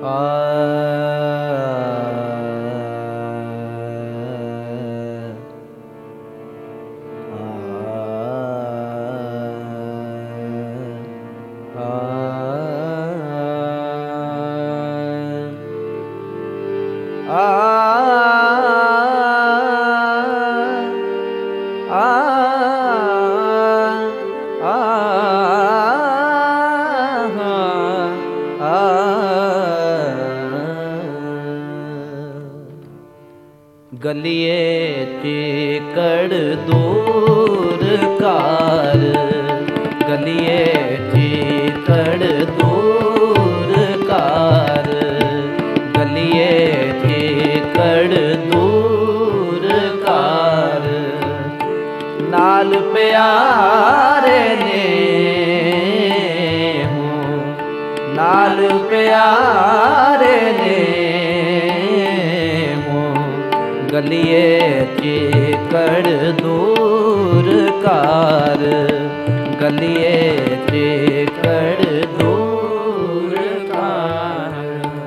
गलिए चिकड़ दूर कार, गलिए चिकड़ दूर कार, गलिए चिकड़ दूर कार। नाल प्यारे ने हूँ, नाल प्यारे ने गलिए चिकड़ दूर कार, गलिए चिकड़ दूर कार।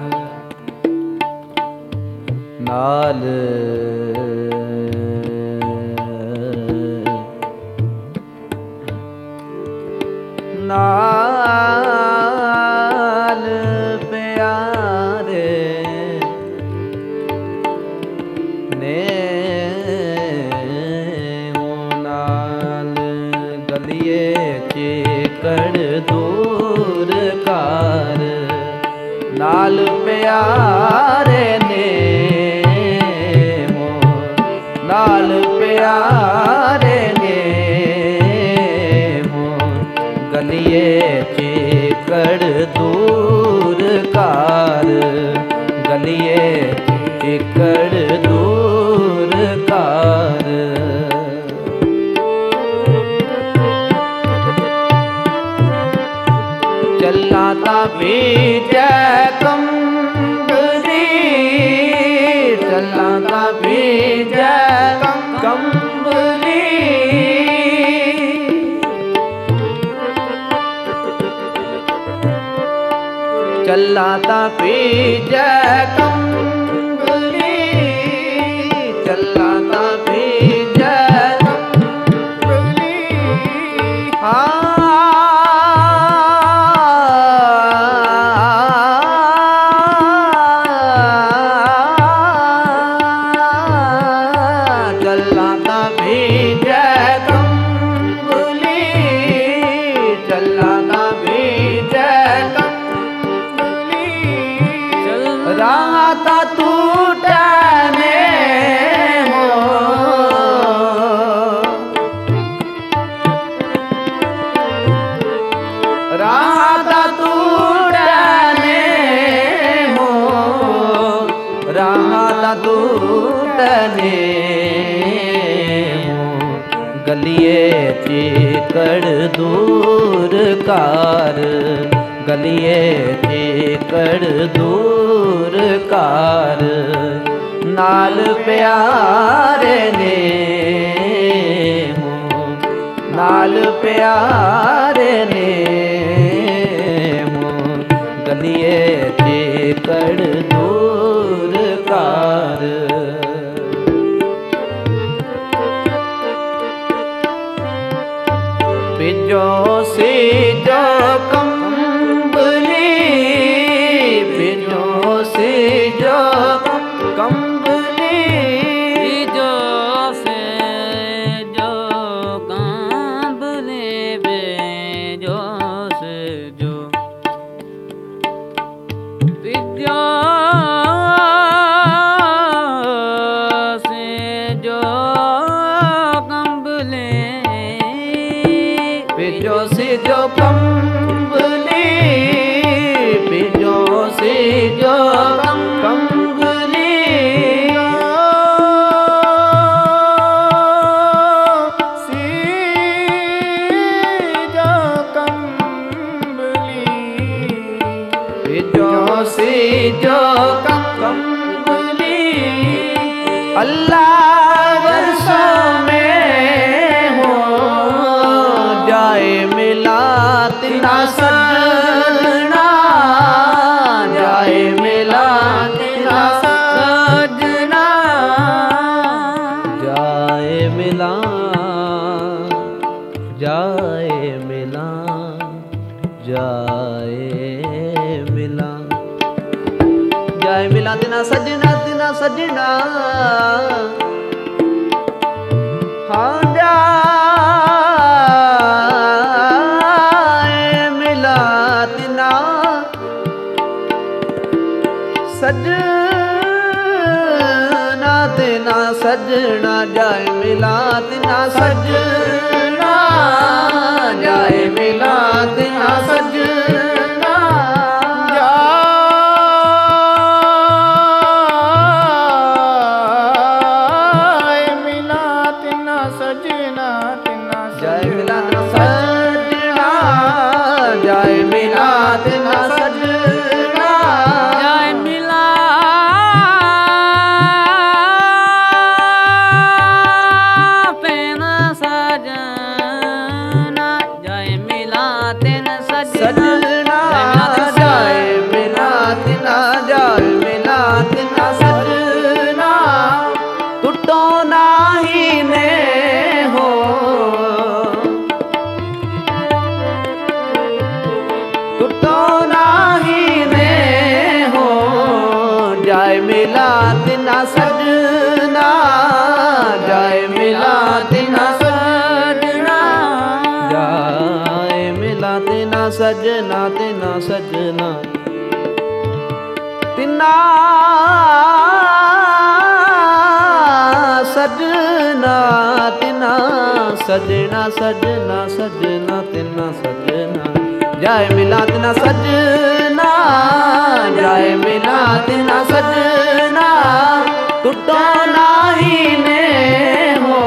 नाल नाल प्यारे ने नाल गलिए चिकड़ दूर कार। नाल प्यारे ने नाल प्यारे ने गलिए चिकड़ दूर कार, गलिए चिकड़ दूर कार। चलना ता बीजै कंबली, चलना ता बीजै कंबली। चलना ता बीजै कंबली, चलना ता बीजै कंबली। चलना ता बीजै कंबली, चलना ता बीजै राता टूटने हो, राता टूटने हो, राता टूटने हो। गलिए चिकड़ दूर कार, गलिए चिकड़ दूर कार। नाल प्यारे ने हूँ, नाल प्यारे ने हूँ। गलिए चिकड़ दूर कार। पिजो सी जो कंबली, पिजो सी जो कंबली, पिजो से जो कंबली, पिजो से जो, पिजो से जो कंबली, पिजो सी जो कंबली, पिजो सी जो कंबली। सी जो कंबली, पिजो सी जो कंबली। अल्लाह वर्षों में हो जाए मिला तिना सजना, जाए मिला ਜਾਏ ਮਿਲਾਂ, ਜਾਏ ਮਿਲਾਂ। ਜਾਏ ਮਿਲਾਂ ਤਿਨਾ ਸਜਣਾ, ਤਿਨਾ ਸਜਣਾ, ਹਾਂ ਜਾਏ ਮਿਲਾਂ ਤਿਨਾ ਸਜਣਾ, ਤਿਨਾ ਸਜਣਾ। ਜਾਏ ਮਿਲਾਂ ਤਿਨਾ ਸਜਣਾ, ਜਾਏ ਮਿਲਾਂ ਤਿਨਾ ਸਜਣਾ। ਜਾਏ ਮਿਲਾਂ ਤਿਨਾ ਸਜਣਾ, ਤਿਨਾ ਜਾਏ ਮਿਲਾਂ ਤਿਨਾ ਸਜਣਾ, ਜਾਏ ਮਿਲਾਂ ਤਿਨਾ ਸਜਣਾ। ਜਾਏ ਮਿਲਾ ਤੈਨ ਸਜਣਾ, ਜਾਏ ਮਿਲਾ ਤੈਨ ਸਜਣਾ, ਜਾਏ ਮਿਲਾਂ ਤਿਨਾ, ਜਾਏ ਮਿਲਾਂ ਤਿਨਾ ਸਜਣਾ। ਟੁੱਟੋ ਨਾਹੀ ਨੇ ਹੋ, ਟੁੱਟੋ ਨਾਹੀ ਨੇ ਹੋ। ਜਾਏ ਮਿਲਾਂ ਤਿਨਾ ਸਜਣਾ, ਜਾਏ ਮਿਲਾਂ ਤਿਨਾ ਸਜਣਾ। ਜਾਏ ਮਿਲਾਂ ਤਿਨਾ ਸਜਣਾ, ਤਿਨਾ ਸਜਣਾ। ਤਿਨਾ ਸਜਣਾ, ਤਿਨਾ ਸਜਣਾ, ਸਜਣਾ ਸਜਣਾ ਤਿਨਾ ਸਜਣਾ। ਜਾਏ ਮਿਲਾਂ ਤਿਨਾ ਸਜਣਾ, ਜਾਏ ਮਿਲਾਂ ਤਿਨਾ ਸਜਣਾ। ਟੁੱਟੋ ਨਾਹੀ ਨੇ ਹੋ,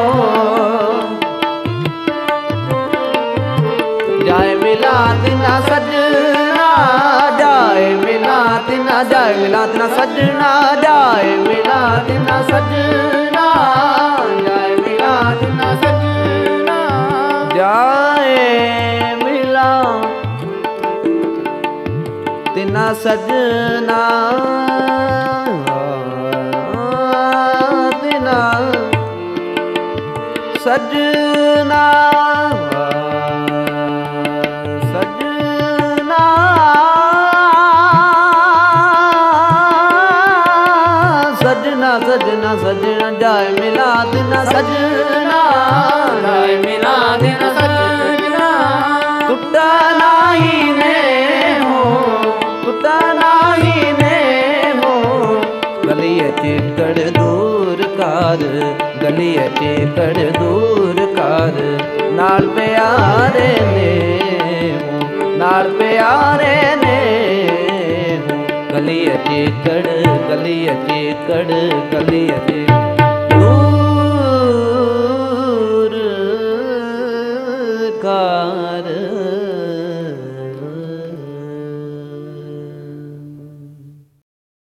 ਜਾਏ ਮਿਲਾਂ ਤਿਨਾ ਸਜਣਾ, ਜਾਏ ਮਿਲਾਂ ਤਿਨਾ, ਜਾਏ ਮਿਲਾਂ ਤਿਨਾ ਸਜਣਾ, ਜਾਏ ਮਿਲਾਂ ਤਿਨਾ ਸਜਣਾ, ਜਾਏ ਮਿਲਾਂ ਤਿਨਾ ਸਜਣਾ। ਜਾਏ ਮਿਲਾਂ ਤਿਨਾ ਸਜਣਾ, ਤਿਨਾ ਸਜਣਾ, ਸਜਣਾ, ਸਜਣਾ, ਸਜਣਾ, ਸਜਣਾ। ਜਾਏ ਮਿਲਾਂ ਤਿਨਾ ਸਜਣਾ, ਜਾਏ ਮਿਲਾਂ ਤਿਨਾ ਸਜਣਾ। ਟੁੱਟਾ ਨਾਹੀ ਨੇ ਹੋ, ਟੁੱਟਾ ਨਾਹੀ ਨੇ ਹੋ। ਗਲੀਏ ਚਿੱਕੜ ਦੂਰ ਕਰ, ਗਲੀਏ ਚਿੱਕੜ ਦੂਰ ਕਰ। ਨਾਲ ਪਿਆਰੇ ਨੇ ਹੋ, ਨਾਲ ਪਿਆਰੇ ਨੇ ਹੋ। ਗਲੀਏ ਚਿੱਕੜ, ਗਲੀਏ ਚਿੱਕੜ, ਗਲੀਏ ਚਿੱਕੜ।